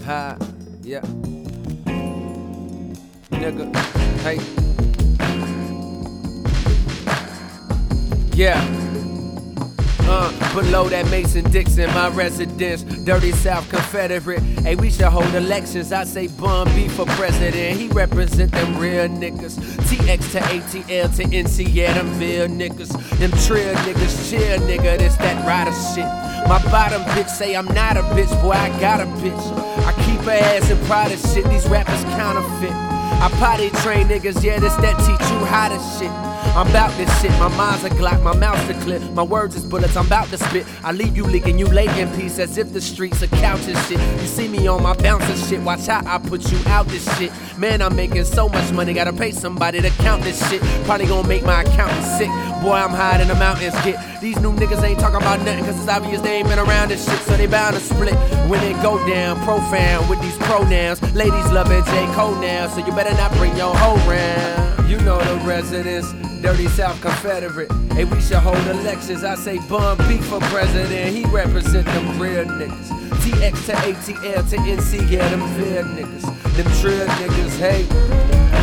Ha, yeah. Nigga, hey. Yeah. Below that Mason-Dixon, my residence, Dirty South Confederate. Hey, we should hold elections. I say Bun B for president. He represent them real niggas. TX to ATL to NC, yeah, them real niggas. Them trill niggas, chill nigga, this that rider shit. My bottom bitch say I'm not a bitch, boy, I got a bitch. I keep her ass in pride of shit, these rappers counterfeit. I potty train niggas, yeah, this that teach you how to shit. I'm about this shit, my mind's a Glock, my mouth's a clip. My words is bullets, I'm about to spit. I leave you licking, you lay in peace as if the streets are couch and shit. You see me on my bouncer shit, watch how I put you out this shit. Man, I'm making so much money, gotta pay somebody to count this shit. Probably gonna make my accountant sick. Boy, I'm high in the mountains, get. These new niggas ain't talking about nothing, cause it's obvious they ain't been around this shit, so they bound to split. When it go down, profound with these pronouns. Ladies loving J. Cole now, so you better not bring your hoe round. You know the residents, Dirty South Confederate. Hey, we should hold elections. I say Bun B for president. He represent them real niggas. TX to ATL to NC, yeah, them real niggas. Them trill niggas, hey.